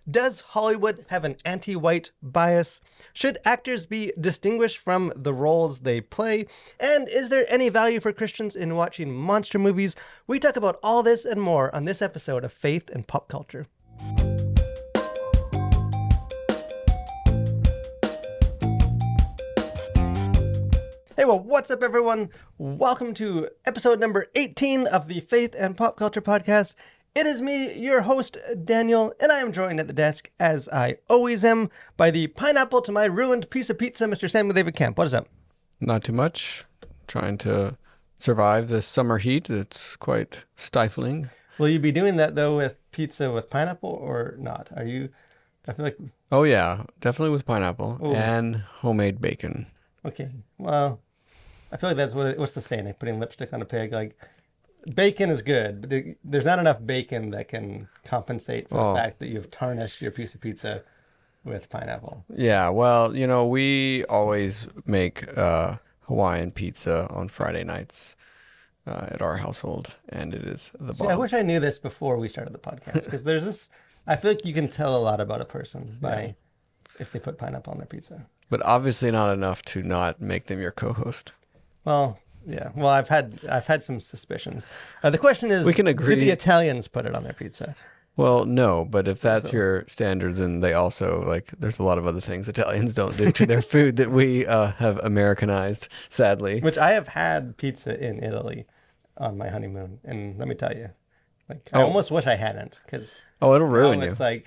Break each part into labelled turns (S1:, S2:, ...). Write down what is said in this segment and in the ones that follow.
S1: Does Hollywood have an anti-white bias? Should actors be distinguished from the roles they play? And is there any value for Christians in watching monster movies? We talk about all this and more on this episode of Faith and Pop Culture. Hey, well, what's up, everyone? Welcome to episode number 18 of the Faith and Pop Culture Podcast. It is me, your host, Daniel, and I am joined at the desk, as I always am, by the pineapple to my ruined piece of pizza, Mr. Samuel David Camp. What is up?
S2: Not too much. Trying to survive this summer heat. It's quite stifling.
S1: Will you be doing that, though, with pizza with pineapple or not? I feel like...
S2: Oh, yeah. Definitely with pineapple and homemade bacon.
S1: Okay. Well, I feel like that's what's the saying? Like putting lipstick on a pig. Like, bacon is good, but there's not enough bacon that can compensate for the fact that you've tarnished your piece of pizza with pineapple.
S2: Yeah, well, we always make Hawaiian pizza on Friday nights at our household, and it is the bomb.
S1: I wish I knew this before we started the podcast, because there's this... I feel like you can tell a lot about a person by if they put pineapple on their pizza.
S2: But obviously not enough to not make them your co-host.
S1: Well... Yeah, well, I've had some suspicions. The question is,
S2: we can agree.
S1: Did the Italians put it on their pizza?
S2: Well, no, but if that's your standards, and they also, there's a lot of other things Italians don't do to their food that we have Americanized, sadly.
S1: Which I have had pizza in Italy on my honeymoon, and let me tell you, I almost wish I hadn't, because...
S2: Oh, it'll ruin you.
S1: It's like...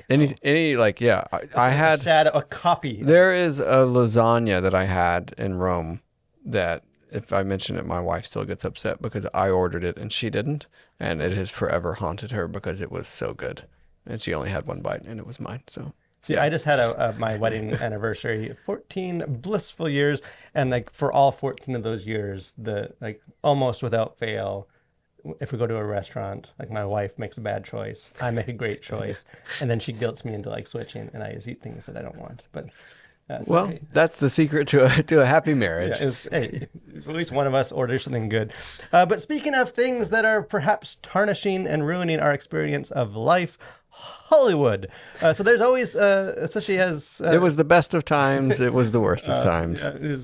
S2: I had...
S1: a copy.
S2: There is a lasagna that I had in Rome that... If I mention it, my wife still gets upset because I ordered it and she didn't. And it has forever haunted her because it was so good. And she only had one bite and it was mine. So,
S1: see, I just had my wedding anniversary, 14 blissful years. And for all 14 of those years, almost without fail, if we go to a restaurant, my wife makes a bad choice, I make a great choice. And then she guilts me into switching, and I just eat things that I don't want. But...
S2: that's the secret to a happy marriage.
S1: Yeah, at least one of us orders something good. But speaking of things that are perhaps tarnishing and ruining our experience of life, Hollywood. So there's always, especially as...
S2: it was the best of times. It was the worst of times.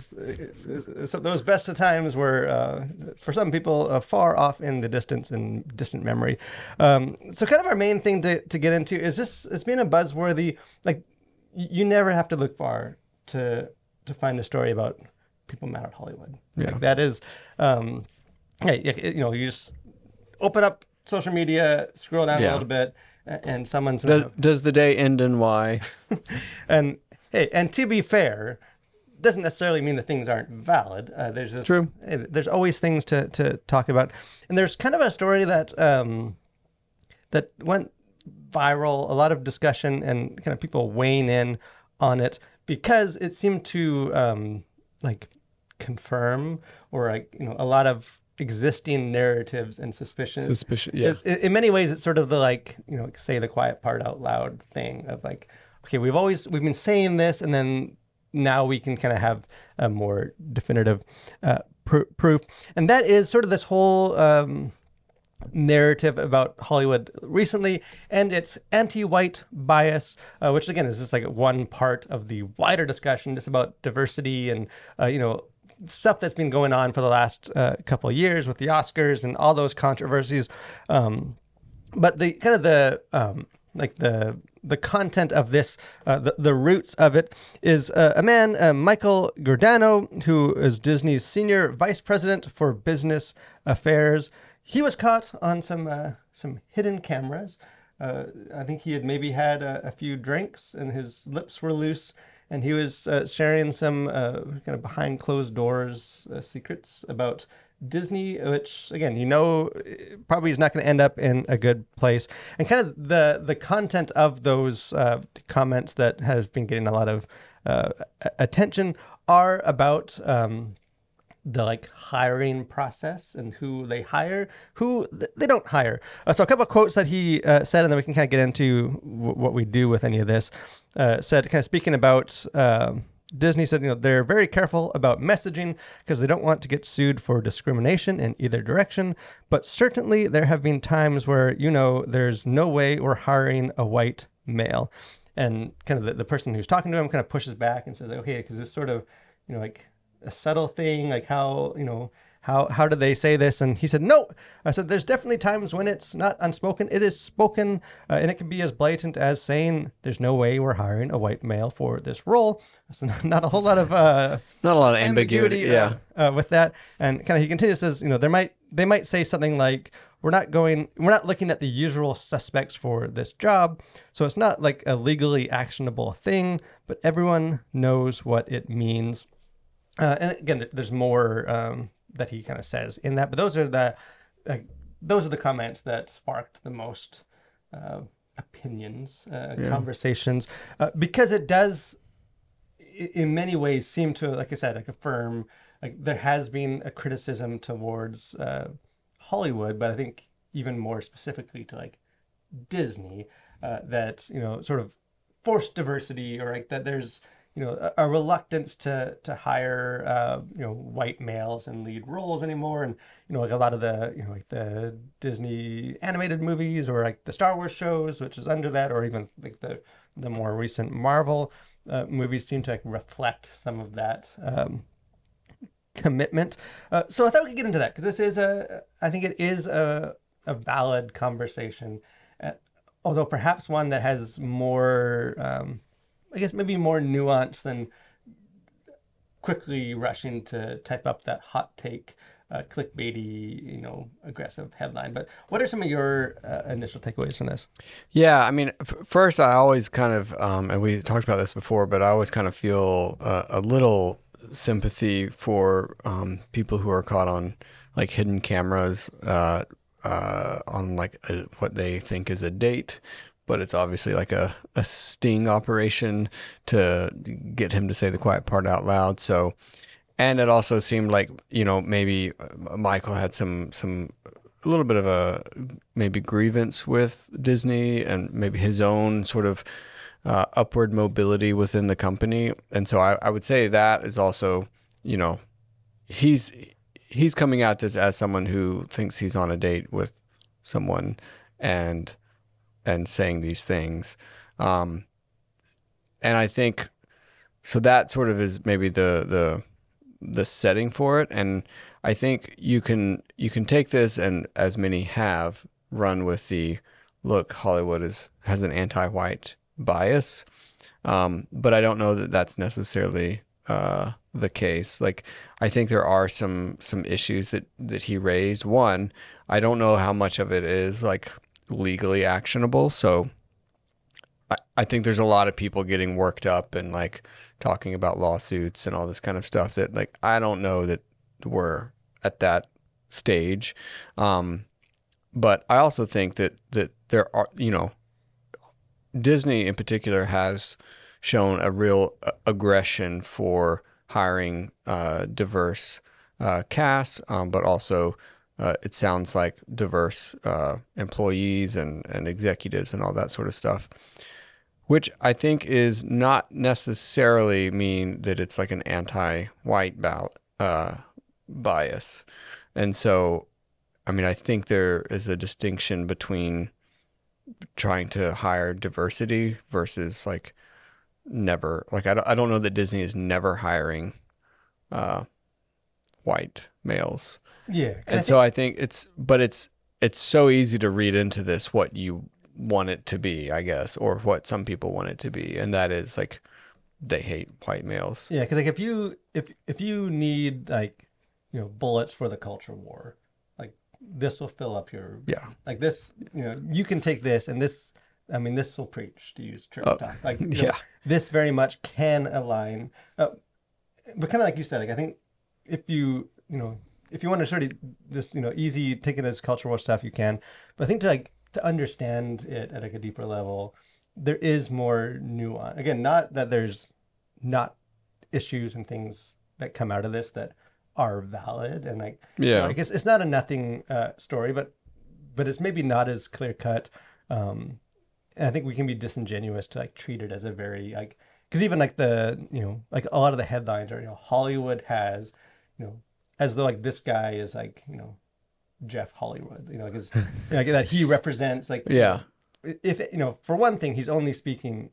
S1: So those best of times were, for some people, far off in the distance, in distant memory. So kind of our main thing to get into is just, it's been a buzzworthy... You never have to look far to find a story about people mad at Hollywood.
S2: Yeah.
S1: That is, you just open up social media, scroll down a little bit, and someone's...
S2: Does the day end in Y?
S1: And to be fair, doesn't necessarily mean that things aren't valid. There's this,
S2: True.
S1: There's always things to talk about. And there's kind of a story that that went viral, a lot of discussion and kind of people weighing in on it because it seemed to confirm or a lot of existing narratives and suspicions.
S2: Yeah.
S1: In many ways, it's sort of the say the quiet part out loud thing of okay, we've been saying this, and then now we can kind of have a more definitive proof, and that is sort of this whole narrative about Hollywood recently and its anti-white bias, which again is just one part of the wider discussion just about diversity and stuff that's been going on for the last couple of years with the Oscars and all those controversies. But the kind of the content of this, the roots of it is a man, Michael Giordano, who is Disney's senior vice president for business affairs. He was caught on some hidden cameras. I think he had maybe had a few drinks and his lips were loose, and he was sharing some kind of behind closed doors secrets about Disney, which again, probably is not going to end up in a good place. And kind of the content of those comments that has been getting a lot of attention are about the hiring process and who they hire, who they don't hire. So a couple of quotes that he said, and then we can kind of get into what we do with any of this. Said, kind of speaking about Disney, said, they're very careful about messaging because they don't want to get sued for discrimination in either direction. But certainly there have been times where, there's no way we're hiring a white male. and kind of the person who's talking to him kind of pushes back and says, okay, because this sort of, like a subtle thing, like how, how did they say this? And he said, no. I said, there's definitely times when it's not unspoken. It is spoken, and it can be as blatant as saying, there's no way we're hiring a white male for this role. So not a whole lot of
S2: not a lot of ambiguity. Yeah.
S1: With that. And kind of he continues, says, they might say something like, we're not looking at the usual suspects for this job. So it's not like a legally actionable thing, but everyone knows what it means. And again, there's more that he kind of says in that, but those are the comments that sparked the most opinions, conversations, because it does, in many ways, seem to, like I said, like affirm, like there has been a criticism towards Hollywood, but I think even more specifically to like Disney, that sort of forced diversity, or like that there's a reluctance to hire white males in lead roles anymore, and like a lot of the like the Disney animated movies or like the Star Wars shows, which is under that, or even like the more recent Marvel movies seem to like reflect some of that commitment. So I thought we could get into that, because this is I think it is a valid conversation, although perhaps one that has more I guess maybe more nuance than quickly rushing to type up that hot take, clickbaity, aggressive headline. But what are some of your initial takeaways from this?
S2: Yeah, I mean, first, I always kind of, and we talked about this before, but I always kind of feel a little sympathy for people who are caught on like hidden cameras on like what they think is a date. But it's obviously like a sting operation to get him to say the quiet part out loud. So, and it also seemed like, maybe Michael had a little bit of a maybe grievance with Disney and maybe his own sort of upward mobility within the company. And so I would say that is also, he's coming at this as someone who thinks he's on a date with someone and saying these things. And I think, so that sort of is maybe the setting for it. And I think you can take this, and as many have, run with the, look, Hollywood has an anti-white bias. But I don't know that that's necessarily the case. Like, I think there are some issues that he raised. One, I don't know how much of it is like legally actionable. So I think there's a lot of people getting worked up and like talking about lawsuits and all this kind of stuff that, like, I don't know that we're at that stage. But I also think that there are, Disney in particular has shown a real aggression for hiring diverse casts, but also it sounds like diverse employees and executives and all that sort of stuff, which I think is not necessarily mean that it's like an anti-white bias. And so, I mean, I think there is a distinction between trying to hire diversity versus like never, like I don't know that Disney is never hiring white males.
S1: Yeah.
S2: And so I think it's so easy to read into this what you want it to be, I guess, or what some people want it to be, and that is like they hate white males.
S1: Yeah, because like if you need like bullets for the culture war, like this will fill up your like this you can take this, and this, I mean, this will preach, to use church talk. Like this very much can align, but kind of like you said, like I think if you want to sort of this easy take it as culture war stuff, you can, but I think to understand it at like a deeper level, there is more nuance. Again, not that there's not issues and things that come out of this that are valid, and like like it's not a nothing story, but it's maybe not as clear cut. And I think we can be disingenuous to like treat it as a very like, because even like the like a lot of the headlines are Hollywood has as though like this guy is like Jeff Hollywood, because like that he represents like if for one thing he's only speaking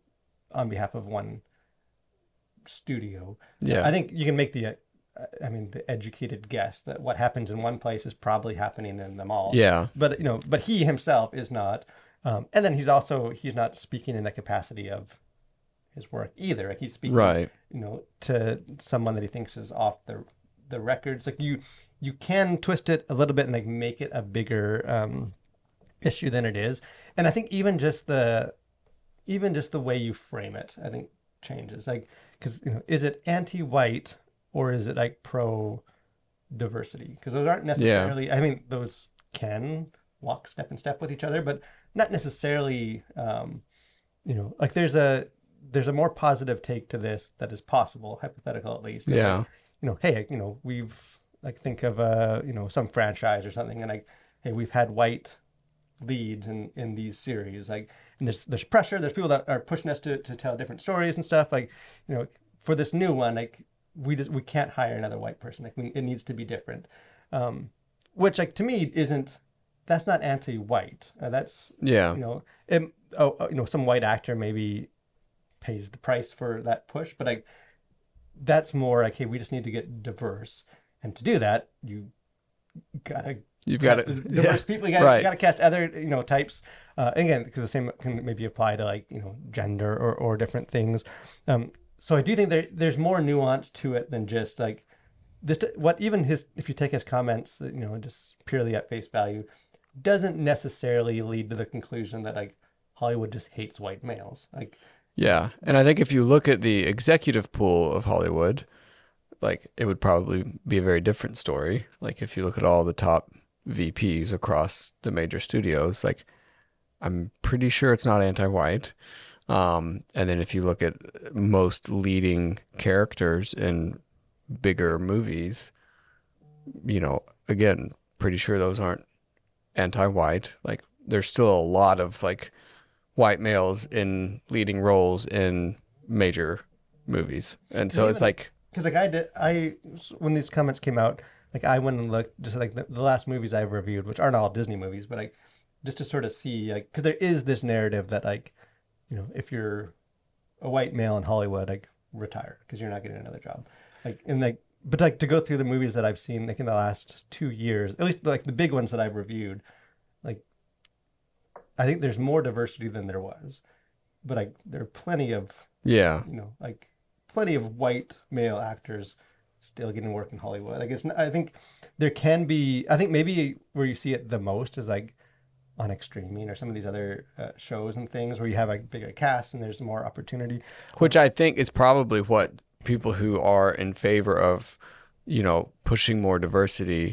S1: on behalf of one studio.
S2: Yeah.
S1: I think you can make the educated guess that what happens in one place is probably happening in them all.
S2: Yeah.
S1: But but he himself is not, and then he's not speaking in the capacity of his work either. Like he's speaking,
S2: Right.
S1: to someone that he thinks is off the records. Like you can twist it a little bit and like make it a bigger issue than it is. And I think even just the way you frame it, I think changes. Like, because is it anti-white or is it like pro diversity? Because those aren't necessarily. Yeah. I mean, those can walk step in step with each other, but not necessarily. Like there's a more positive take to this that is possible, hypothetical at least.
S2: Yeah.
S1: Like, hey, we've like think of some franchise or something, and like, hey, we've had white leads in these series, like, and there's pressure, there's people that are pushing us to tell different stories and stuff, like, for this new one, like we can't hire another white person, like it needs to be different, which like to me that's not anti-white, that's some white actor maybe pays the price for that push, but like that's more like, hey, we just need to get diverse, and to do that you've got to diverse people. You got to cast other types. Again, because the same can maybe apply to like gender or different things. So I do think there's more nuance to it than just like this. What even if you take his comments, just purely at face value, doesn't necessarily lead to the conclusion that like Hollywood just hates white males. Like
S2: yeah, and I think if you look at the executive pool of Hollywood, like it would probably be a very different story. Like if you look at all the top VPs across the major studios, like I'm pretty sure it's not anti-white. And then if you look at most leading characters in bigger movies, again, pretty sure those aren't anti-white. Like there's still a lot of like white males in leading roles in major movies. And so it's like,
S1: because like when these comments came out, like I went and looked just like the last movies I've reviewed, which aren't all Disney movies, but like just to sort of see, like, because there is this narrative that like, if you're a white male in Hollywood, like retire because you're not getting another job. Like, and like, but like to go through the movies that I've seen like in the last 2 years, at least like the big ones that I've reviewed, like I think there's more diversity than there was, but like there are plenty of like plenty of white male actors still getting work in Hollywood. I think there can be, I think maybe where you see it the most is like on Extreming or some of these other shows and things where you have a bigger cast and there's more opportunity.
S2: Which I think is probably what people who are in favor of, pushing more diversity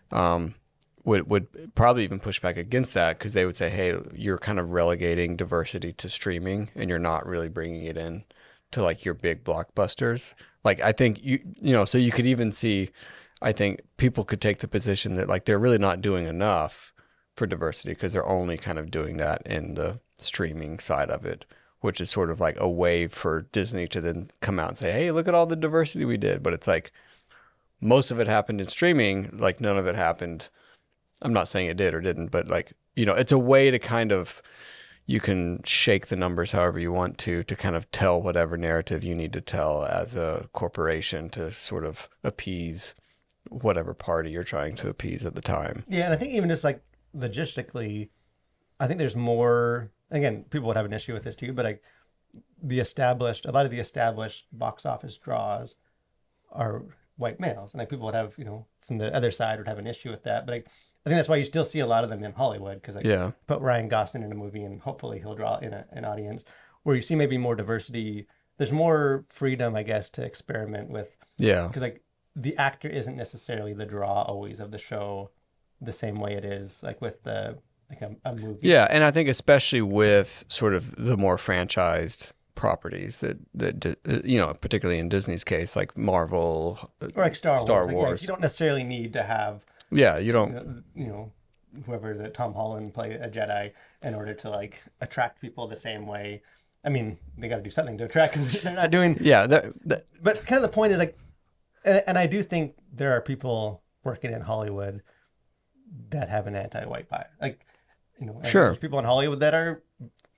S2: would probably even push back against that, because they would say, hey, you're kind of relegating diversity to streaming and you're not really bringing it in to like your big blockbusters. Like I think so you could even see, I think people could take the position that like they're really not doing enough for diversity because they're only kind of doing that in the streaming side of it, which is sort of like a way for Disney to then come out and say, hey, look at all the diversity we did. But it's like most of it happened in streaming, like none of it happened. I'm not saying it did or didn't, but like, it's a way to kind of, you can shake the numbers however you want to kind of tell whatever narrative you need to tell as a corporation to sort of appease whatever party you're trying to appease at the time.
S1: Yeah, and I think even just like logistically, I think there's more, again, people would have an issue with this too, but like a lot of the established box office draws are white males. And like people would have, from the other side would have an issue with that. But like, I think that's why you still see a lot of them in Hollywood, because like put Ryan Gosling in a movie and hopefully he'll draw in an audience where you see maybe more diversity. There's more freedom, I guess, to experiment with.
S2: Yeah.
S1: Because like the actor isn't necessarily the draw always of the show the same way it is like with a movie.
S2: Yeah, and I think especially with sort of the more franchised properties that particularly in Disney's case, like Marvel
S1: or like Star Wars.
S2: Wars.
S1: You don't necessarily need to have
S2: you don't
S1: whoever that Tom Holland play a Jedi in order to like attract people the same way. I mean, they got to do something to attract because they're not doing.
S2: Yeah,
S1: but kind of the point is like, and I do think there are people working in Hollywood that have an anti-white bias. Like,
S2: sure,
S1: there's people in Hollywood that are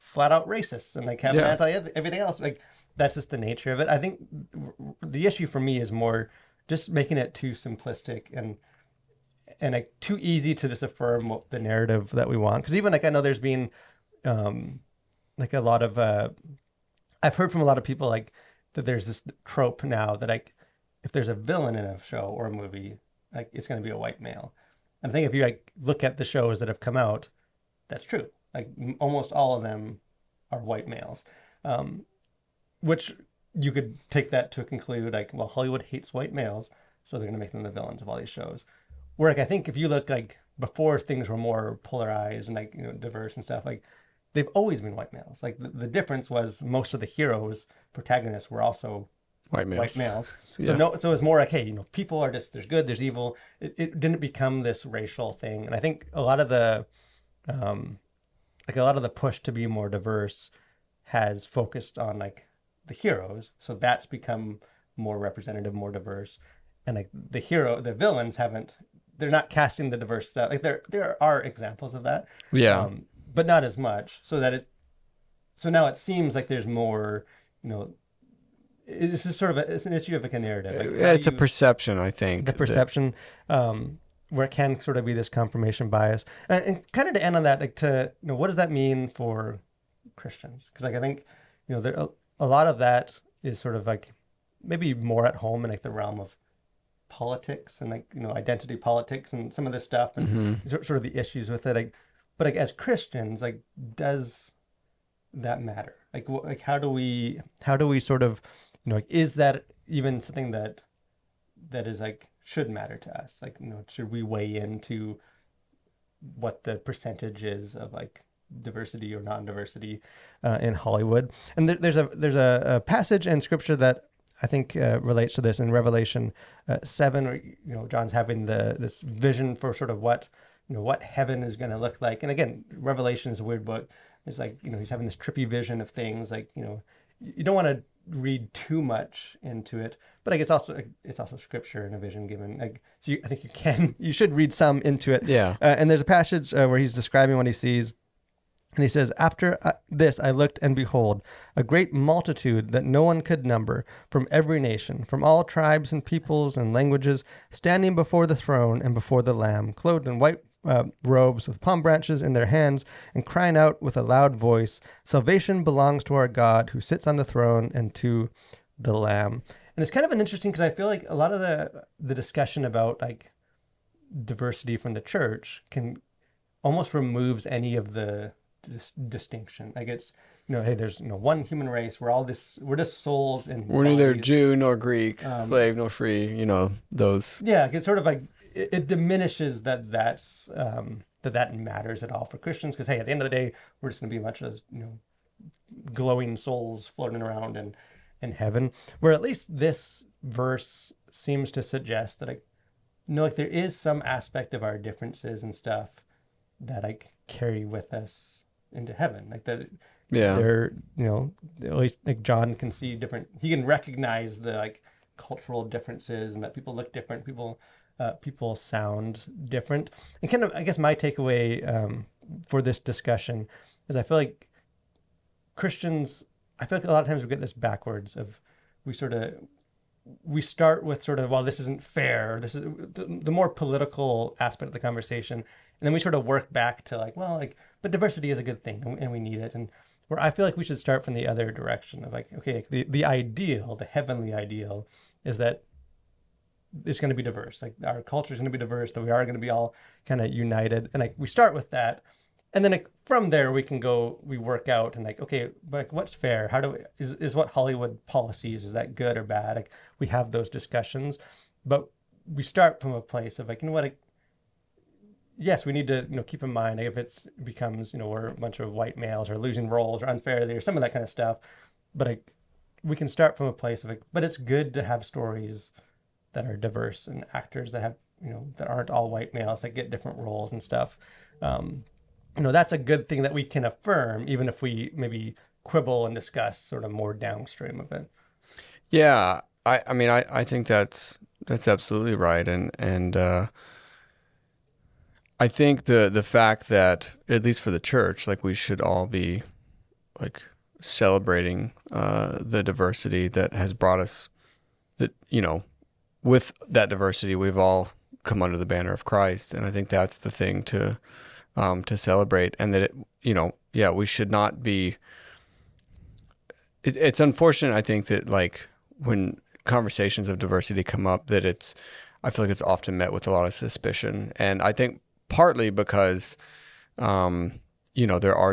S1: flat out racist and like have an anti everything else. Like that's just the nature of it. I think the issue for me is more just making it too simplistic and like too easy to just affirm the narrative that we want. Because even like I know there's been like a lot of I've heard from a lot of people like that there's this trope now that like if there's a villain in a show or a movie, like it's going to be a white male. And I think if you like look at the shows that have come out, that's true. Like almost all of them are white males, which you could take that to conclude like, well, Hollywood hates white males, so they're going to make them the villains of all these shows. Where like I think if you look like before things were more polarized and like diverse and stuff, like they've always been white males. Like the difference was most of the heroes, protagonists were also
S2: white males.
S1: So it's more like, hey, people are just there's good, there's evil. It didn't become this racial thing, and I think a lot of the push to be more diverse has focused on like the heroes, so that's become more representative, more diverse, and like the villains haven't. They're not casting the diverse stuff. Like there are examples of that, but not as much. So now it seems like there's more. It's just sort of it's an issue of like a narrative. Like
S2: it's a perception, I think.
S1: The perception, where it can sort of be this confirmation bias, and kind of to end on that, like what does that mean for Christians? Because like I think there a lot of that is sort of like maybe more at home in like the realm of politics and like identity politics and some of this stuff and sort of the issues with it. Like, but like as Christians, like does that matter? Like how do we sort of like is that even something that is like should matter to us? Like should we weigh into what the percentage is of like diversity or non-diversity in Hollywood? And there's a passage in Scripture that I think relates to this in Revelation 7, where John's having this vision for sort of what heaven is going to look like. And again, Revelation is a weird book. It's like he's having this trippy vision of things. Like you don't want to read too much into it, but like it's also Scripture and a vision given. Like so, I think you should read some into it.
S2: Yeah.
S1: And there's a passage where he's describing what he sees. And he says, after this, I looked, and behold, a great multitude that no one could number, from every nation, from all tribes and peoples and languages, standing before the throne and before the Lamb, clothed in white robes with palm branches in their hands, and crying out with a loud voice, salvation belongs to our God who sits on the throne and to the Lamb. And it's kind of an interesting, because I feel like a lot of the discussion about like diversity from the church can almost removes any of the distinction. Like it's hey, there's one human race. We're just souls, and
S2: we're neither Jew nor Greek, slave nor free. Those.
S1: Yeah, it's sort of like it diminishes that matters at all for Christians, because hey, at the end of the day, we're just going to be a bunch of glowing souls floating around in heaven. Where at least this verse seems to suggest that like there is some aspect of our differences and stuff that like carry with us into heaven, like that.
S2: Yeah,
S1: they're at least like John can see different. He can recognize the like cultural differences and that people look different. People sound different. And kind of, I guess my takeaway for this discussion is I feel like Christians. I feel like a lot of times we get this backwards. Of we start with sort of, well, this isn't fair. This is the more political aspect of the conversation. And then we sort of work back to like, well, like, but diversity is a good thing and we need it. And where I feel like we should start from the other direction of like, okay, the ideal, the heavenly ideal is that it's going to be diverse. Like our culture is going to be diverse, that we are going to be all kind of united. And like we start with that. And then like, from there we work out and like, okay, but like, what's fair? Is what Hollywood policies, is that good or bad? Like we have those discussions, but we start from a place of like, like, yes, we need to, keep in mind if it becomes, we're a bunch of white males or losing roles or unfairly or some of that kind of stuff. But like, we can start from a place of like, but it's good to have stories that are diverse and actors that have, that aren't all white males that get different roles and stuff. That's a good thing that we can affirm, even if we maybe quibble and discuss sort of more downstream of it.
S2: Yeah, I think that's absolutely right, and I think the fact that, at least for the church, like we should all be like celebrating the diversity that has brought us, that, you know, with that diversity, we've all come under the banner of Christ. And I think that's the thing to celebrate. And that, it, you know, yeah, we should not be, it's unfortunate, I think, that like when conversations of diversity come up, that I feel like it's often met with a lot of suspicion. And I think partly because, you know, there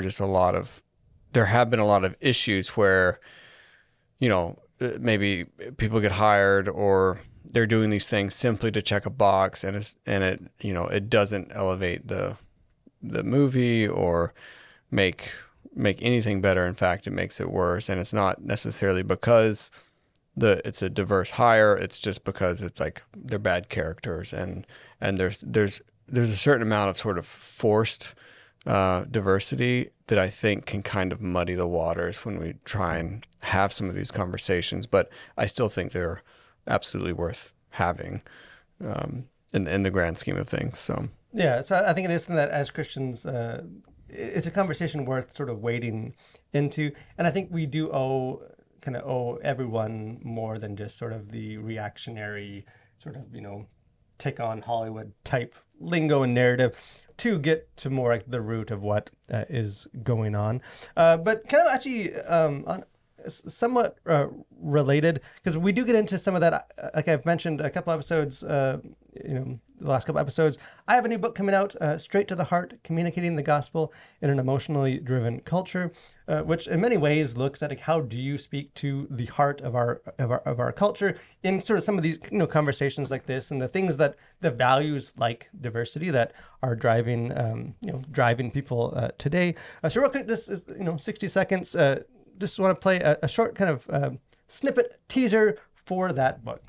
S2: have been a lot of issues where, you know, maybe people get hired or they're doing these things simply to check a box, and it you know, it doesn't elevate the movie or make anything better. In fact, it makes it worse. And it's not necessarily because it's a diverse hire. It's just because it's like they're bad characters, and there's a certain amount of sort of forced diversity that I think can kind of muddy the waters when we try and have some of these conversations. But I still think they're absolutely worth having in the grand scheme of things. So
S1: yeah, so I think it is something that as Christians, it's a conversation worth sort of wading into, and I think we do owe everyone more than just sort of the reactionary sort of, you know, take on Hollywood type lingo and narrative to get to more like the root of what is going on. But kind of actually on somewhat related, because we do get into some of that, like I've mentioned a couple episodes, you know, the last couple episodes. I have a new book coming out, Straight to the Heart, Communicating the Gospel in an Emotionally Driven Culture, which in many ways looks at like, how do you speak to the heart of our culture in sort of some of these, you know, conversations like this, and the things that the values like diversity that are driving people today. So real quick, this is, you know, 60 seconds. Just want to play a short kind of snippet teaser for that book.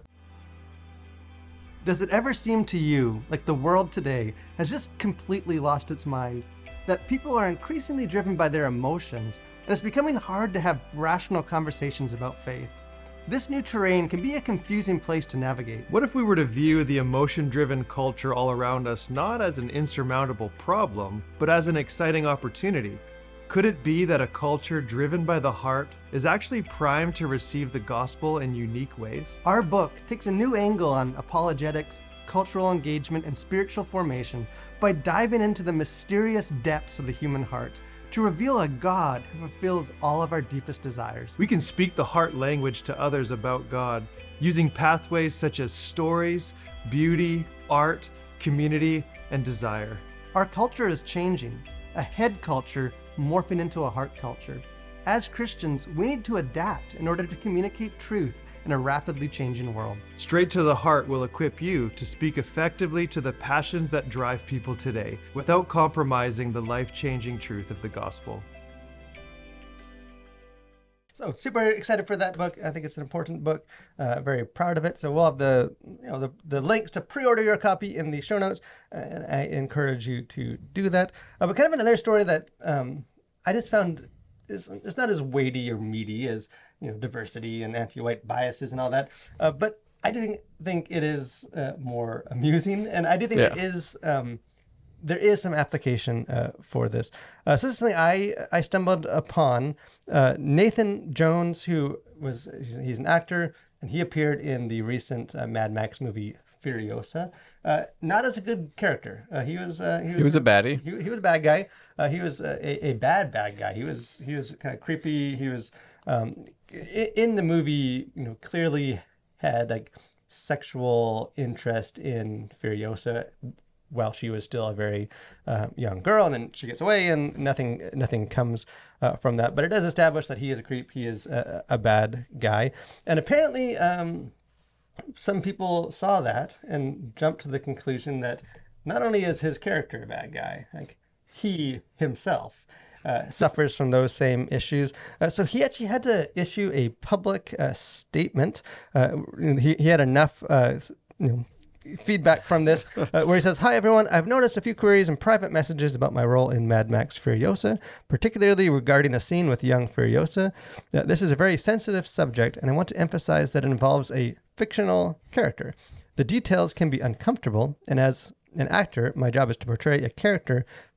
S1: Does it ever seem to you like the world today has just completely lost its mind? That people are increasingly driven by their emotions, and it's becoming hard to have rational conversations about faith? This new terrain can be a confusing place to navigate.
S3: What if we were to view the emotion-driven culture all around us not as an insurmountable problem, but as an exciting opportunity? Could it be that a culture driven by the heart is actually primed to receive the gospel in unique ways?
S1: Our book takes a new angle on apologetics, cultural engagement, and spiritual formation by diving into the mysterious depths of the human heart to reveal a God who fulfills all of our deepest desires.
S3: We can speak the heart language to others about God using pathways such as stories, beauty, art, community, and desire.
S1: Our culture is changing, a head culture morphing into a heart culture. As Christians, we need to adapt in order to communicate truth in a rapidly changing world.
S3: Straight to the Heart will equip you to speak effectively to the passions that drive people today, without compromising the life-changing truth of the gospel.
S1: So super excited for that book. I think it's an important book. Very proud of it. So we'll have the links to pre-order your copy in the show notes, and I encourage you to do that. But kind of another story that I just found it's not as weighty or meaty as, you know, diversity and anti-white biases and all that. But I do think it is more amusing, and I do think it is. There is some application for this. So this is something I stumbled upon. Nathan Jones, he's an actor, and he appeared in the recent Mad Max movie Furiosa. Not as a good character. He was a
S2: baddie.
S1: He was a bad guy. He was a bad guy. He was kind of creepy. He was in the movie, you know, clearly had like sexual interest in Furiosa while she was still a very young girl, and then she gets away, and nothing comes from that. But it does establish that he is a creep. He is a bad guy, and apparently some people saw that and jumped to the conclusion that not only is his character a bad guy, like he himself suffers from those same issues. So he actually had to issue a public statement. He had enough, feedback from this, where he says, "Hi everyone, I've noticed a few queries and private messages about my role in Mad Max Furiosa, particularly regarding a scene with young Furiosa. This is a very sensitive subject, and I want to emphasize that it involves a fictional character. The details can be uncomfortable, and as an actor, my job is to portray a character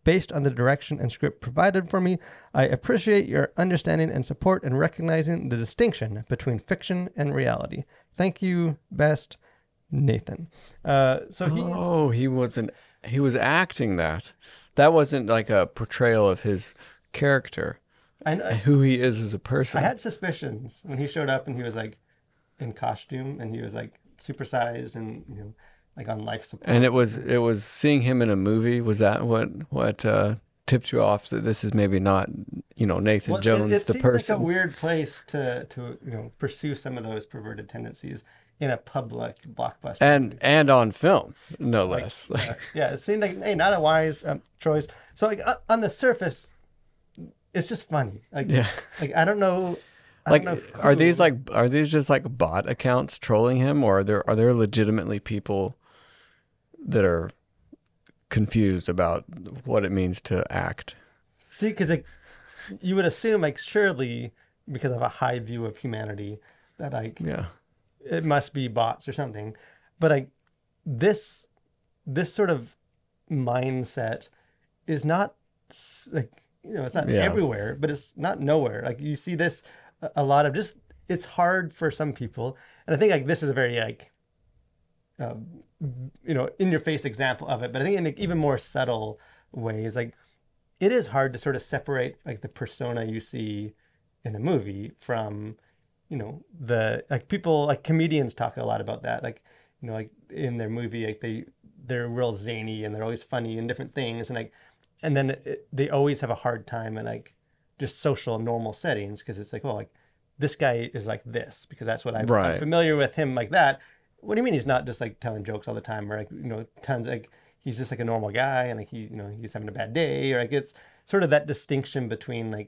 S1: based on the direction and script provided for me. I appreciate your understanding and support in recognizing the distinction between fiction and reality. Thank you, best, Nathan.
S2: He was acting that. That wasn't like a portrayal of his character, who he is as a person.
S1: I had suspicions when he showed up and he was like in costume and he was like supersized and like on life support.
S2: And it was seeing him in a movie. Was that what tipped you off that this is maybe not Nathan Jones the person?
S1: It's like a weird place to pursue some of those perverted tendencies in a public blockbuster
S2: and on film, no less.
S1: Yeah, it seemed like not a wise choice. So like on the surface, it's just funny. Like I don't know.
S2: Are these just like bot accounts trolling him, or are there legitimately people that are confused about what it means to act?
S1: See, because you would assume surely because of a high view of humanity that it must be bots or something, but this sort of mindset is not it's not everywhere, but it's not nowhere. Like you see this a lot of it's hard for some people, and I think this is a very in your face example of it, but I think in even more subtle ways, it is hard to sort of separate the persona you see in a movie from the people comedians talk a lot about that, in their movie they're real zany and they're always funny in different things, and then they always have a hard time in just social normal settings because it's this guy is like this because that's what I'm familiar with him like that. What do you mean he's not just telling jokes all the time or tons he's just a normal guy and he's having a bad day, or it's sort of that distinction between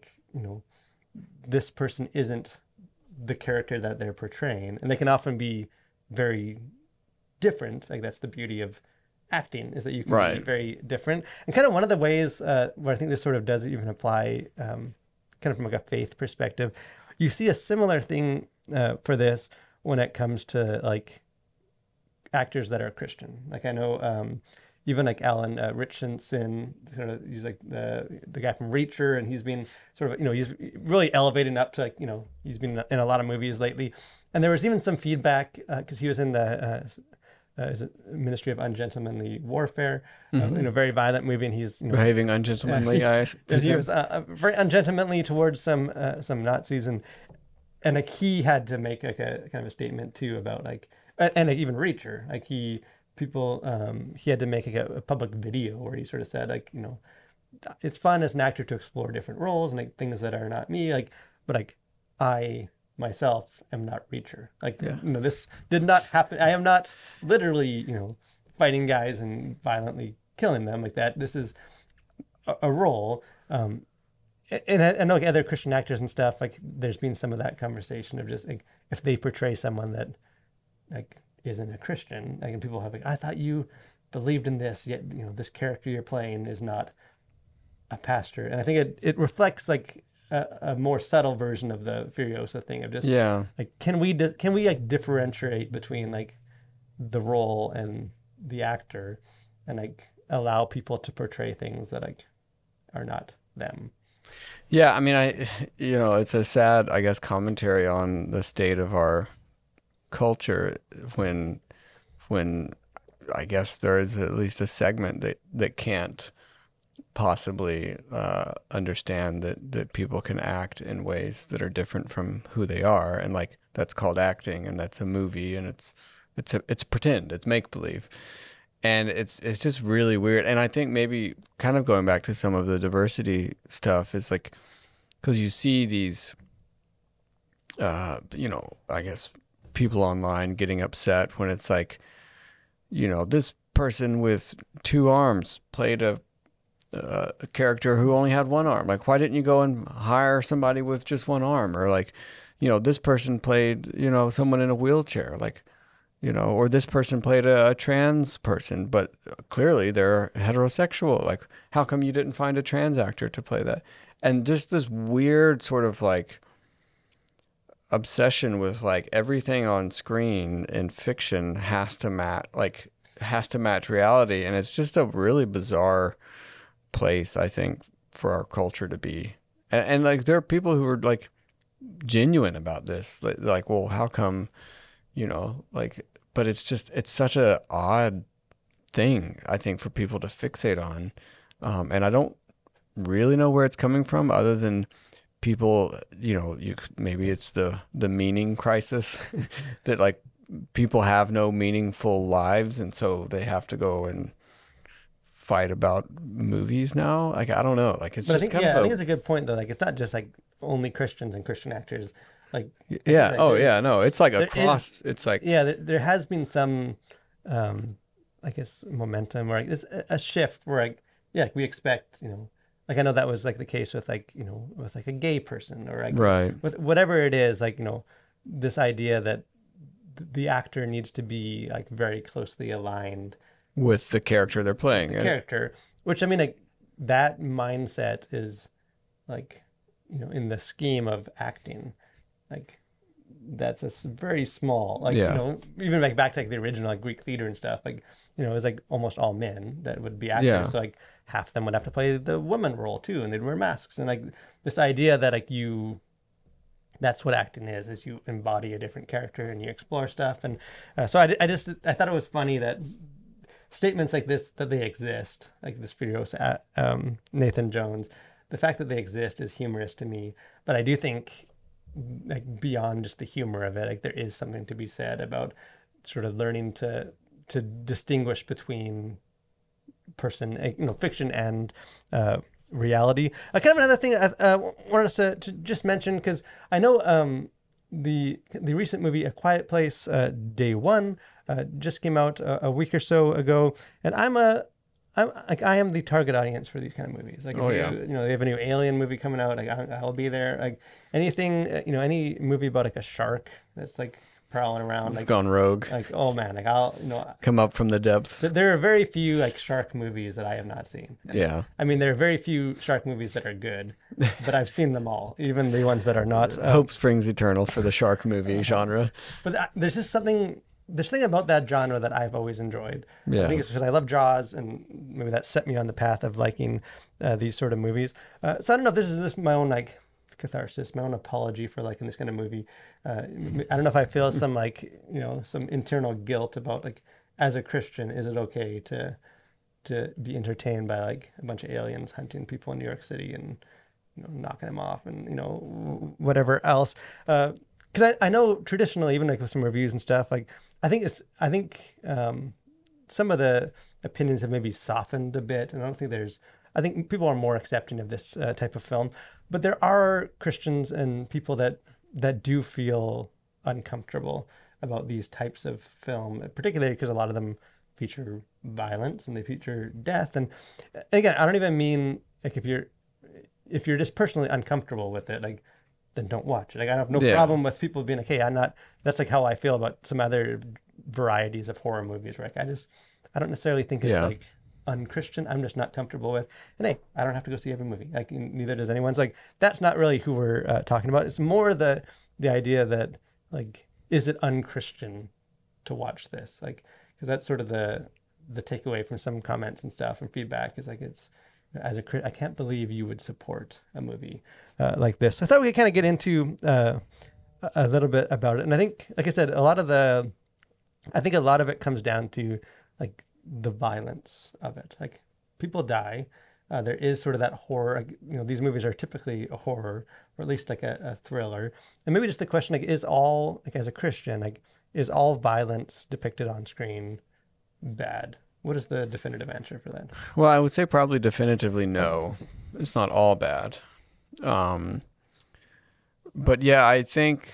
S1: this person isn't the character that they're portraying, and they can often be very different. That's the beauty of acting, is that you can be very different. And kind of one of the ways where I think this sort of does even apply kind of from a faith perspective, you see a similar thing for this when it comes to actors that are Christian. I know even Alan Richardson, he's the guy from Reacher, and he's been sort of he's really elevating up to he's been in a lot of movies lately. And there was even some feedback because he was in the Ministry of Ungentlemanly Warfare, in a very violent movie, and he's
S2: behaving ungentlemanly.
S1: He was very ungentlemanly towards some Nazis, and he had to make a kind of a statement too about and even Reacher, he had to make a public video where he sort of said it's fun as an actor to explore different roles and things that are not me, but I myself am not Reacher. This did not happen. I am not literally fighting guys and violently killing them like that. This is a role. And I know other Christian actors and stuff, there's been some of that conversation of just if they portray someone that isn't a Christian, and people have I thought you believed in this, yet this character you're playing is not a pastor. And I think it reflects a more subtle version of the Furiosa thing of just can we differentiate between the role and the actor, and allow people to portray things that are not them.
S2: Yeah, I mean, it's a sad, I guess, commentary on the state of our culture when I guess there is at least a segment that can't possibly understand that people can act in ways that are different from who they are, and that's called acting, and that's a movie, and it's pretend, it's make believe, and it's just really weird. And I think maybe kind of going back to some of the diversity stuff is because you see these I guess people online getting upset when it's this person with two arms played a character who only had one arm. Why didn't you go and hire somebody with just one arm? Or this person played, someone in a wheelchair, or this person played a trans person, but clearly they're heterosexual. How come you didn't find a trans actor to play that? And just this weird sort of obsession with everything on screen in fiction has to match reality, and it's just a really bizarre place, I think, for our culture to be. And like there are people who are like genuine about this. Like, well, how come, like, but it's such a odd thing, I think, for people to fixate on. And I don't really know where it's coming from other than people, maybe it's the meaning crisis that like people have no meaningful lives. And so they have to go and fight about movies now. Like, I don't know. Like, it's
S1: But I
S2: just
S1: think,
S2: kind
S1: yeah,
S2: of
S1: I think it's a good point though. Like, it's not just like only Christians and Christian actors. Like,
S2: yeah.
S1: like,
S2: Oh yeah. No, it's like
S1: there
S2: across, it's like,
S1: yeah, there has been some, I guess, momentum or like this a shift where like, yeah, we expect, like I know that was like the case with like, with like a gay person or like
S2: right.
S1: with whatever it is, like, this idea that the actor needs to be like very closely aligned
S2: With the character they're playing.
S1: the character, which I mean, like that mindset is like, in the scheme of acting, like that's very small, like,
S2: Yeah.
S1: even like back to like the original like Greek theater and stuff, like, it was like almost all men that would be actors.
S2: Yeah.
S1: So like half of them would have to play the woman role too, and they'd wear masks. And like this idea that like that's what acting is you embody a different character and you explore stuff. And so I thought it was funny that statements like this, that they exist, like this Furious Nathan Jones, the fact that they exist is humorous to me. But I do think like beyond just the humor of it, like there is something to be said about sort of learning to distinguish between fiction and reality. Kind of another thing I wanted us to just mention, because I know the recent movie A Quiet Place, Day One, just came out a week or so ago, and I am the target audience for these kind of movies. Like, if they have a new Alien movie coming out, like I'll be there. Like anything, any movie about like a shark that's like prowling around,
S2: It's
S1: like
S2: gone rogue.
S1: like, oh man, like I'll
S2: Come up from the depths.
S1: there are very few like shark movies that I have not seen.
S2: Yeah.
S1: I mean, there are very few shark movies that are good, but I've seen them all, even the ones that are not.
S2: Hope springs eternal for the shark movie genre.
S1: But there's just something about that genre that I've always enjoyed.
S2: Yeah.
S1: I think it's because I love Jaws, and maybe that set me on the path of liking these sort of movies. So I don't know if this is my own like catharsis, my own apology for liking this kind of movie. I don't know if I feel some like, some internal guilt about like, as a Christian, is it okay to be entertained by like a bunch of aliens hunting people in New York City and knocking them off and whatever else? Because I know traditionally, even like with some reviews and stuff, like I think some of the opinions have maybe softened a bit, and I think people are more accepting of this type of film. But there are Christians and people that do feel uncomfortable about these types of film, particularly because a lot of them feature violence and they feature death. And again, I don't even mean like if you're just personally uncomfortable with it, like then don't watch it. Like I have no problem with people being like, hey, I'm not. That's like how I feel about some other varieties of horror movies, where like I don't necessarily think it's like unchristian. I'm just not comfortable with. And hey, I don't have to go see every movie. Like neither does anyone. It's like that's not really who we're talking about. It's more the idea that like, is it unchristian to watch this? Like, because that's sort of the takeaway from some comments and stuff and feedback is like, it's I can't believe you would support a movie like this. I thought we could kind of get into a little bit about it. And I think, like I said, a lot of it comes down to like the violence of it. Like people die. There is sort of that horror. These movies are typically a horror, or at least like a thriller. And maybe just the question, like, is all, like as a Christian, like, is all violence depicted on screen bad? What is the definitive answer for that?
S2: Well, I would say probably definitively no. It's not all bad. But yeah, I think,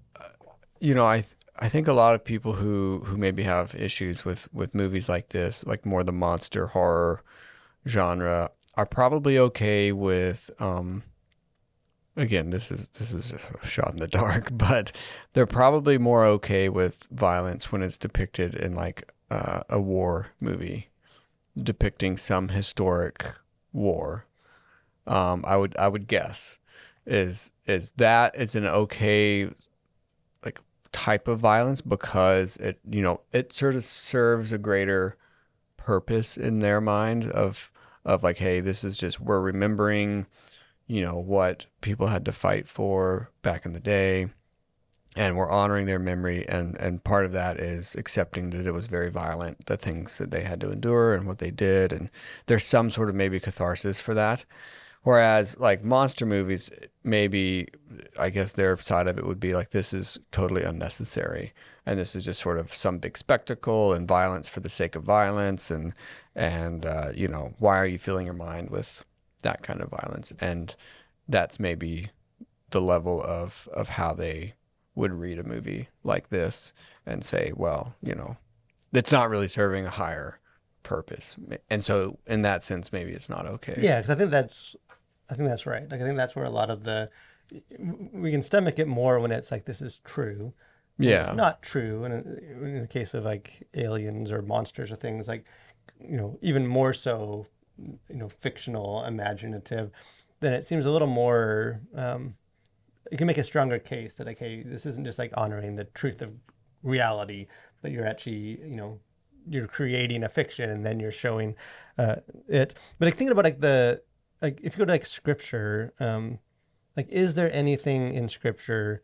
S2: I think a lot of people who maybe have issues with movies like this, like more the monster horror genre, are probably okay with, again, this is a shot in the dark, but they're probably more okay with violence when it's depicted in like a war movie, depicting some historic war. I would guess is that it's an okay like type of violence because it sort of serves a greater purpose in their mind of of like, hey, this is just, we're remembering, what people had to fight for back in the day, and we're honoring their memory, and part of that is accepting that it was very violent, the things that they had to endure and what they did, and there's some sort of maybe catharsis for that. Whereas like monster movies, maybe I guess their side of it would be like, this is totally unnecessary, and this is just sort of some big spectacle and violence for the sake of violence, and why are you filling your mind with that kind of violence? And that's maybe the level of how they would read a movie like this and say, well, it's not really serving a higher purpose, and so in that sense, maybe it's not okay.
S1: Yeah, because I think that's right. Like I think that's where a lot of we can stomach it more when it's like, this is true.
S2: Yeah,
S1: it's not true. And in the case of like aliens or monsters or things like, even more so, fictional, imaginative, then it seems a little more. You can make a stronger case that like, hey, this isn't just like honoring the truth of reality, but you're actually, you're creating a fiction and then you're showing it. But like thinking about like if you go to like scripture, like is there anything in scripture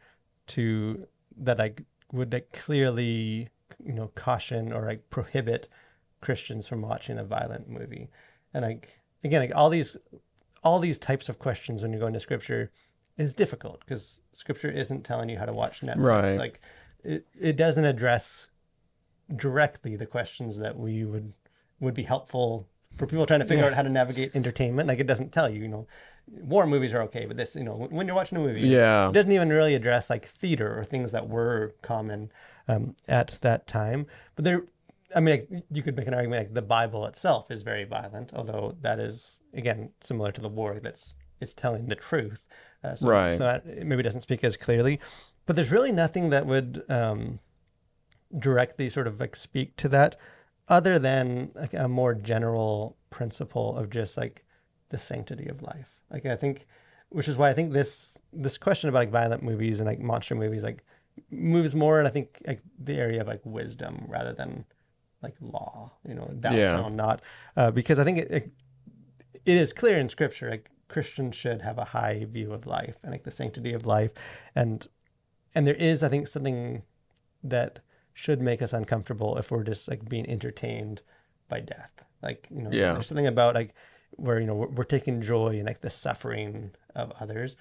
S1: that like would like clearly caution or like prohibit Christians from watching a violent movie? And like again, like all these types of questions when you go into scripture is difficult because scripture isn't telling you how to watch Netflix.
S2: Right.
S1: Like it doesn't address directly the questions that we would be helpful for people trying to figure out how to navigate entertainment. Like it doesn't tell you, war movies are okay, but this, when you're watching a movie, it doesn't even really address like theater or things that were common at that time. But like, you could make an argument like the Bible itself is very violent, although that is again similar to the war. It's telling the truth.
S2: Right.
S1: So that maybe doesn't speak as clearly, but there's really nothing that would directly sort of like speak to that, other than like a more general principle of just like the sanctity of life. Like I think, which is why I think this question about like violent movies and like monster movies like moves more in I think like the area of like wisdom rather than like law. Thou shalt not, because I think it is clear in scripture like Christians should have a high view of life and like the sanctity of life, and there is I think something that should make us uncomfortable if we're just like being entertained by death. Like there's something about like where we're taking joy in like the suffering of others,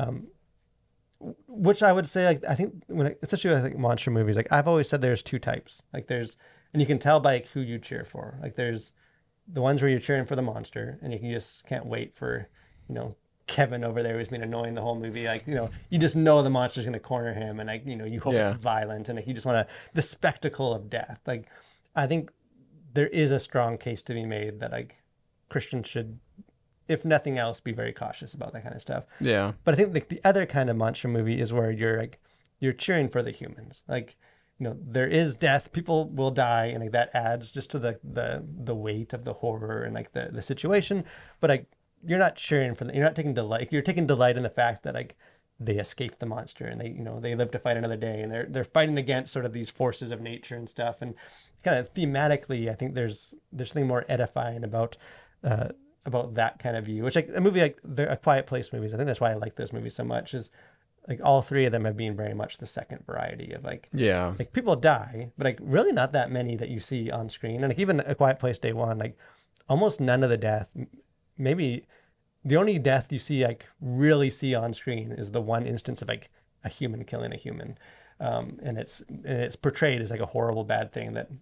S1: which I would say like I think especially I think monster movies, like I've always said there's two types. Like and you can tell by like who you cheer for. Like there's the ones where you're cheering for the monster and you just can't wait for Kevin over there who's been annoying the whole movie. Like, you just know the monster's going to corner him and like, you hope it's violent and like, you just want the spectacle of death. Like, I think there is a strong case to be made that like Christians should, if nothing else, be very cautious about that kind of stuff.
S2: Yeah.
S1: But I think like the other kind of monster movie is where you're cheering for the humans. Like, there is death, people will die, and like that adds just to the weight of the horror and like the situation. But like, you're not cheering for them. You're not taking delight. You're taking delight in the fact that like they escaped the monster and they live to fight another day, and they're fighting against sort of these forces of nature and stuff. And kind of thematically, I think there's something more edifying about that kind of view. Which like a movie like A Quiet Place movies, I think that's why I like those movies so much. Is like all three of them have been very much the second variety of like like people die, but like really not that many that you see on screen. And like even A Quiet Place Day One, like almost none of the death. Maybe the only death you really see on screen is the one instance of like a human killing a human, and it's portrayed as like a horrible bad thing that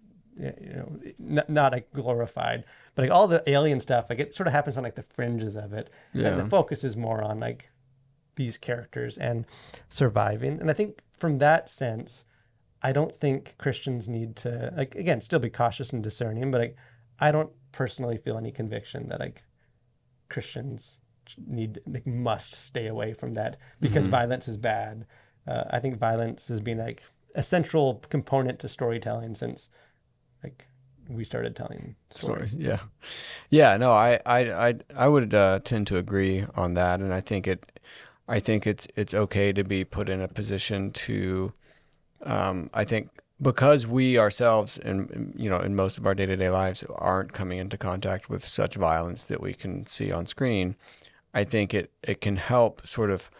S1: not like glorified, but like all the alien stuff like it sort of happens on like the fringes of it, and the focus is more on like these characters and surviving. And I think from that sense, I don't think Christians need to like again still be cautious and discerning, but like I don't personally feel any conviction that like Christians must stay away from that because violence is bad. I think violence has been like a central component to storytelling since like we started telling stories.
S2: Yeah. No, I would tend to agree on that, and I think it's okay to be put in a position to. I think because we ourselves, in most of our day-to-day lives, aren't coming into contact with such violence that we can see on screen, I think it can help sort of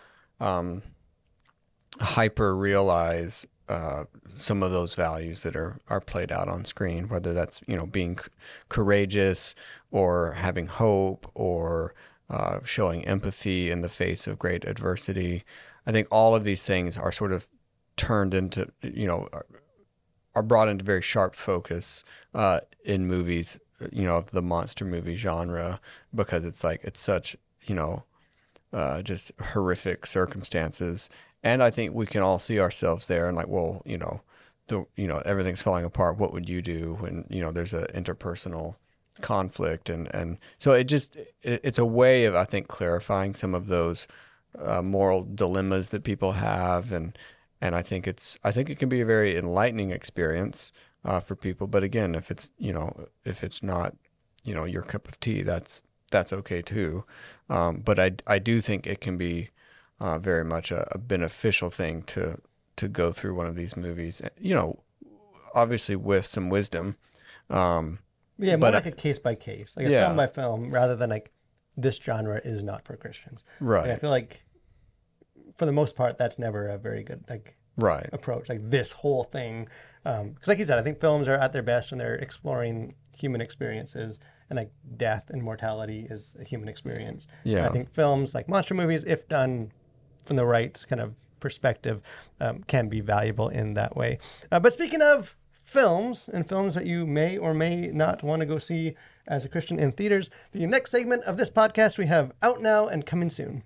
S2: hyper realize some of those values that are played out on screen, whether that's being courageous or having hope or showing empathy in the face of great adversity. I think all of these things are sort of turned into are brought into very sharp focus in movies, of the monster movie genre, because it's such just horrific circumstances. And I think we can all see ourselves there and well, everything's falling apart. What would you do when, there's an interpersonal conflict? And so it's a way of, I think, clarifying some of those moral dilemmas that people have. And I think it can be a very enlightening experience for people. But again, if it's not, your cup of tea, that's okay too. But I do think it can be very much a beneficial thing to go through one of these movies, obviously with some wisdom.
S1: More like a case by case, like a film by film, rather than like this genre is not for Christians.
S2: Right.
S1: Like, I feel like for the most part, that's never a very good approach. Like this whole thing, because like you said, I think films are at their best when they're exploring human experiences. And like death and mortality is a human experience. Yeah. And I think films like monster movies, if done from the right kind of perspective, can be valuable in that way. But speaking of films and films that you may or may not want to go see as a Christian in theaters, the next segment of this podcast we have out now and coming soon.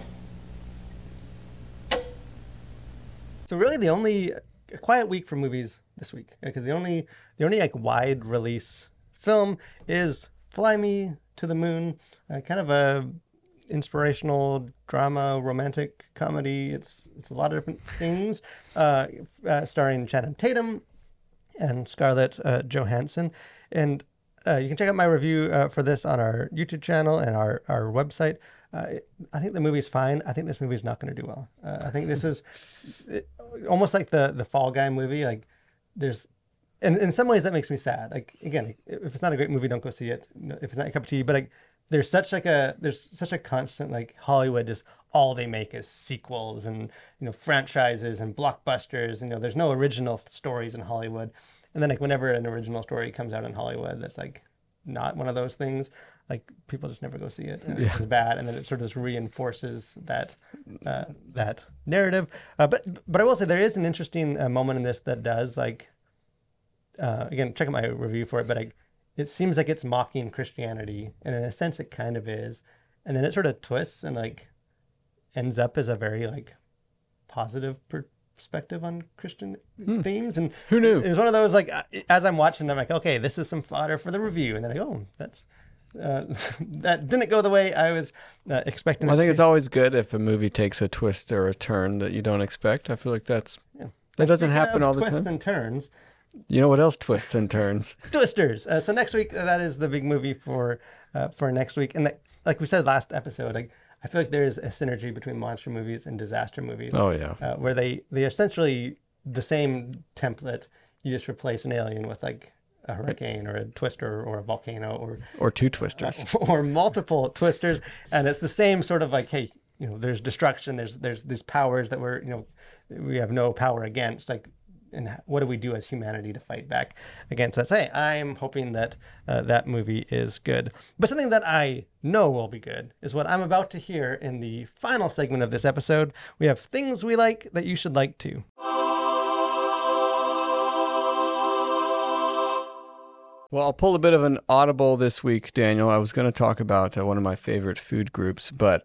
S1: So really the only a quiet week for movies this week, because the only like wide release film is Fly Me to the Moon, kind of a inspirational drama, romantic comedy. It's a lot of different things, starring Channing Tatum and Scarlett Johansson. And you can check out my review for this on our YouTube channel and our website. I think the movie's fine. I think this movie's not going to do well. I think this is almost like the Fall Guy movie. Like there's, and in some ways that makes me sad. Like again, if it's not a great movie, don't go see it. If it's not your cup of tea, but like there's such a constant like Hollywood, just all they make is sequels and franchises and blockbusters. There's no original stories in Hollywood. And then like whenever an original story comes out in Hollywood that's like not one of those things, like people just never go see it. It's bad, and then it sort of just reinforces that narrative. But I will say there is an interesting moment in this that does like again, check out my review for it. But it seems like it's mocking Christianity, and in a sense, it kind of is. And then it sort of twists and like ends up as a very like positive perspective on Christian themes. And
S2: who knew?
S1: It was one of those like as I'm watching, I'm like, okay, this is some fodder for the review, and then I go, oh, that's. That didn't go the way I was expecting.
S2: Well, I think it's always good if a movie takes a twist or a turn that you don't expect. I feel like that doesn't happen all the time.
S1: Twists and turns.
S2: You know what else twists and turns?
S1: Twisters. So next week, that is the big movie for next week. And like we said last episode, I feel like there is a synergy between monster movies and disaster movies.
S2: Oh yeah,
S1: where they essentially the same template. You just replace an alien with like a hurricane or a twister or a volcano
S2: or two twisters
S1: or multiple twisters, and it's the same sort of like, hey, there's destruction, there's these powers that we have no power against, like, and what do we do as humanity to fight back against that? Hey, I'm hoping that that movie is good. But something that I know will be good is what I'm about to hear in the final segment of this episode. We have things we like that you should like too.
S2: Well, I'll pull a bit of an audible this week, Daniel. I was going to talk about one of my favorite food groups, but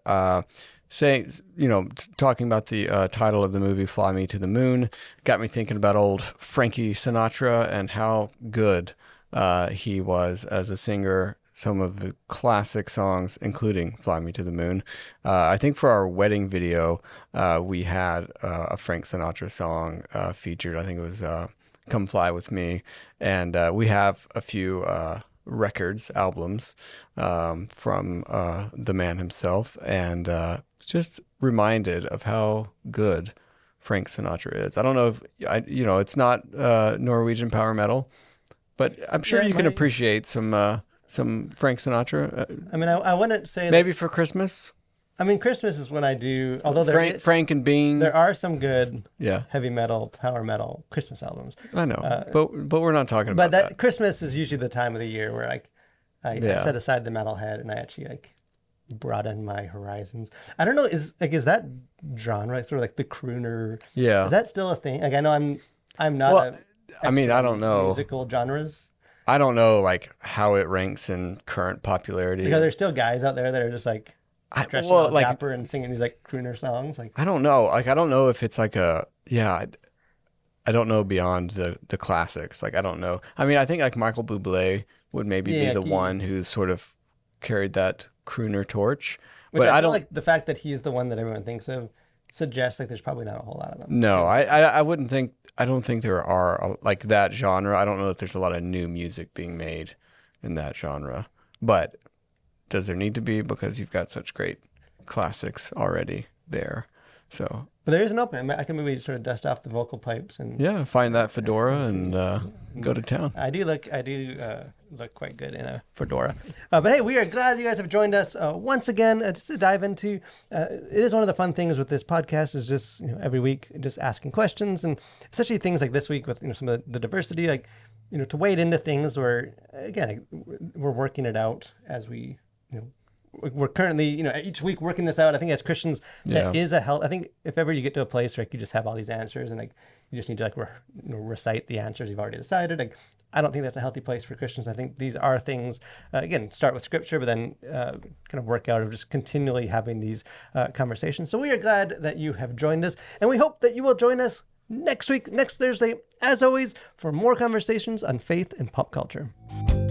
S2: talking about the title of the movie, Fly Me to the Moon, got me thinking about old Frankie Sinatra and how good he was as a singer. Some of the classic songs, including Fly Me to the Moon. I think for our wedding video, we had a Frank Sinatra song featured. I think it was Come Fly With Me. And we have a few albums from the man himself. And just reminded of how good Frank Sinatra is. I don't know if it's not Norwegian power metal, but I'm sure you can appreciate some Frank Sinatra.
S1: I mean, I wouldn't say
S2: maybe for Christmas.
S1: I mean, Christmas is when I do. Although
S2: Frank and Bean.
S1: There are some good
S2: yeah.
S1: heavy metal, power metal Christmas albums.
S2: I know, but we're not talking about that.
S1: Christmas is usually the time of the year where I set aside the metalhead and I actually broaden my horizons. I don't know, is that genre sort of like the crooner?
S2: Yeah,
S1: is that still a thing? Like, I know I'm not.
S2: I mean, I don't know
S1: musical genres.
S2: I don't know like how it ranks in current popularity.
S1: Because there's still guys out there that are just like dressing all dapper and singing these like crooner songs. Like,
S2: I don't know. Like, I don't know if it's like I don't know beyond the classics. Like, I don't know. I mean, I think like Michael Bublé would maybe be the one who sort of carried that crooner torch.
S1: But I don't like the fact that he's the one that everyone thinks of suggests like there's probably not a whole lot of them.
S2: No, I wouldn't think. I don't think there are like that genre. I don't know if there's a lot of new music being made in that genre. But does there need to be, because you've got such great classics already there? So,
S1: but there is an opening. I can maybe sort of dust off the vocal pipes and
S2: find that fedora and go to town.
S1: I do look quite good in a fedora. But hey, we are glad you guys have joined us once again just to dive into. It is one of the fun things with this podcast is just every week just asking questions, and especially things like this week with some of the diversity, like to wade into things where again we're working it out as we we're currently, each week working this out. I think as Christians, that is a help. I think if ever you get to a place where you just have all these answers and you just need to recite the answers you've already decided. I don't think that's a healthy place for Christians. I think these are things, again, start with scripture, but then kind of work out of just continually having these conversations. So we are glad that you have joined us, and we hope that you will join us next week, next Thursday, as always, for more conversations on faith and pop culture.